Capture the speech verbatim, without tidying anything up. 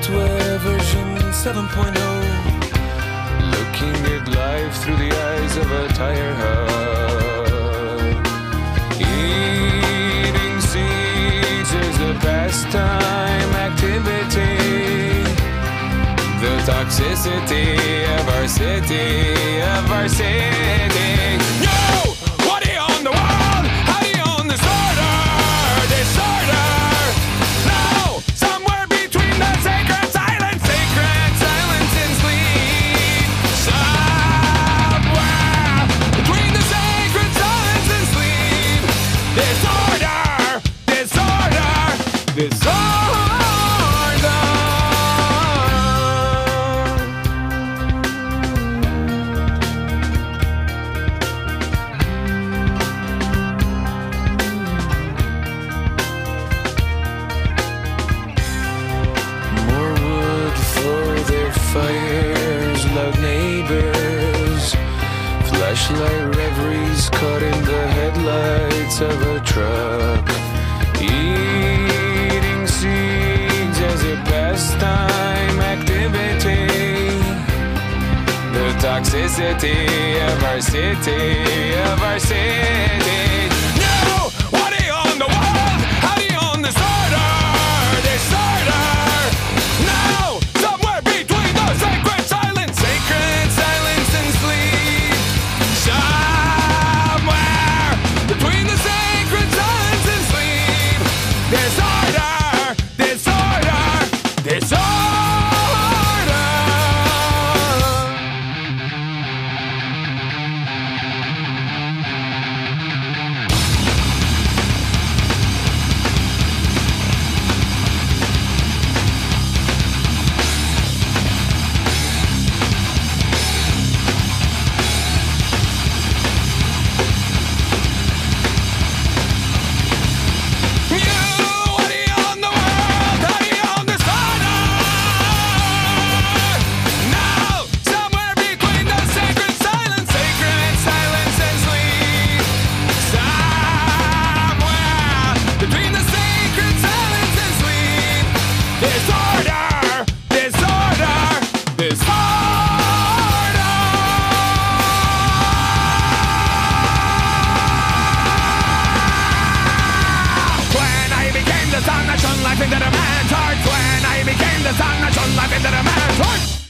software version seven point oh. Looking at life through the eyes of a tire hub. Eating seeds is a pastime activity. The toxicity of our city, of our city. No! What do you own the world? How do you own disorder? Disorder! No! Somewhere between the sacred silence, sacred silence and sleep. Somewhere between the sacred silence and sleep. Disorder! Disorder! Disorder! Fires, loud neighbors, flashlight reveries caught in the headlights of a truck. Eating seeds as a pastime activity. The toxicity of our city, of our city. No! What do you own the world? How do you own disorder? Disorder! No! Sacred silence, sacred silence and sleep. Somewhere between the sacred silence and sleep. Disorder, disorder, disorder. Life into the man's heart when I became the sun that shone life into the man's heart.